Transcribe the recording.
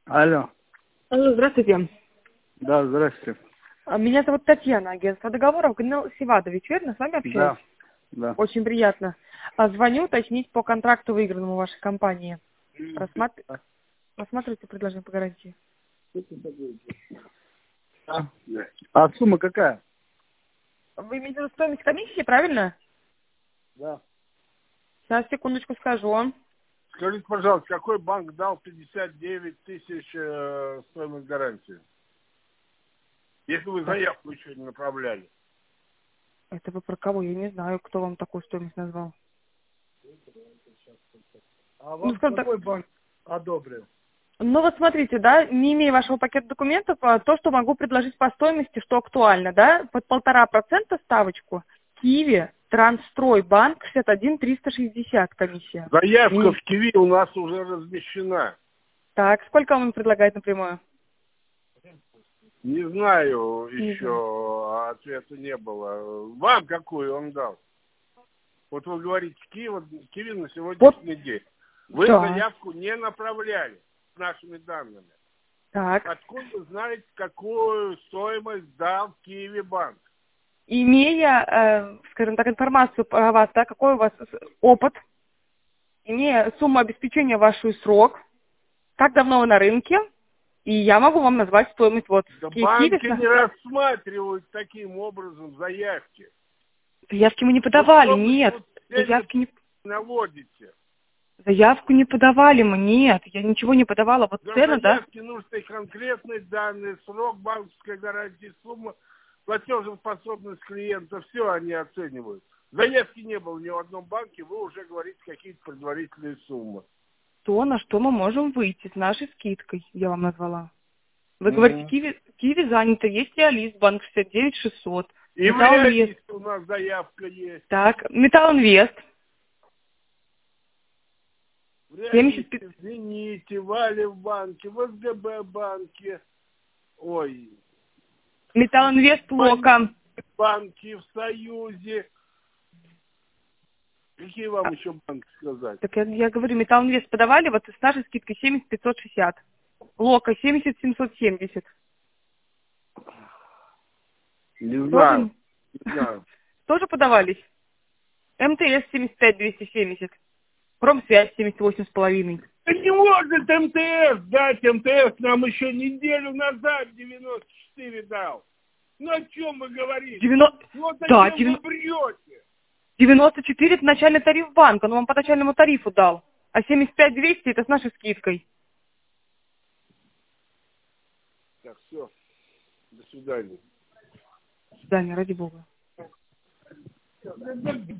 Алло. Алло, здравствуйте. Да, здрасте. Меня зовут Татьяна, агентство договоров. Гнил Сивадович, верно? С вами общаюсь? Да, да. Очень приятно. Звоню уточнить по контракту, выигранному в вашей компании. Рассматривайте предложение по гарантии. А сумма какая? Вы имеете в виду стоимость комиссии, правильно? Да. Сейчас, секундочку скажу. Скажите, пожалуйста, какой банк дал 59 тысяч стоимость гарантии? Если вы заявку еще не направляли. Это вы про кого? Я не знаю, кто вам такую стоимость назвал. А вам скажем так, какой банк одобрил? ну вот смотрите, да, не имея вашего пакета документов, то, что могу предложить по стоимости, что актуально, да, под 1,5% ставочку, Киви, Трансстройбанк, 61 360 комиссия. Заявка в Киви у нас уже размещена. Так, сколько он предлагает напрямую? Не знаю Не еще, знаю. ответа не было. Вам какую он дал? Вот вы говорите, Киви на сегодняшний день. Вы Да. заявку не направляли с нашими данными. Так, Откуда вы знаете, какую стоимость дал Киви банк? имея, скажем так, информацию про вас, да, какой у вас опыт, имея сумму обеспечения вашу и срок, как давно вы на рынке, и я могу вам назвать стоимость вот Да Киви. банки не рассматривают таким образом заявки. Заявки мы не Вот подавали, что вы нет. тут Заявки не... наводите? Заявку не подавали мы, нет. Я ничего не подавала. Вот Для цены, да? заявки нужны конкретные данные, срок, банковской гарантии, сумма, платежеспособность клиента, все они оценивают. Заявки не было ни в одном банке, вы уже говорите какие-то предварительные суммы. То, на что мы можем выйти с нашей скидкой, я вам назвала. Вы говорите, Киви занято, есть Реалист, банк 69 600. И в Металл Инвест. реалисте у нас заявка есть. Так, Металл Инвест. В реалисте, 75. в Зените, Вале в банке, в СГБ банке, ой, Металл Инвест Лока. в банке, в Союзе. Какие вам еще банки сказать? Так я говорю, Металл Инвест подавали, вот с нашей скидкой 70 560. Лока 70 770. Не Тоже, знаю, не знаю. тоже подавались? МТС 75 270. Промсвязь 78,5. Да не может МТС дать, МТС нам еще неделю назад 94 дал. Ну о чем вы говорите? Вот о Да, чем вы врете? 94 это начальный тариф банка, он вам по начальному тарифу дал. А 75 200 это с нашей скидкой. Так, все. До свидания. До свидания, ради бога.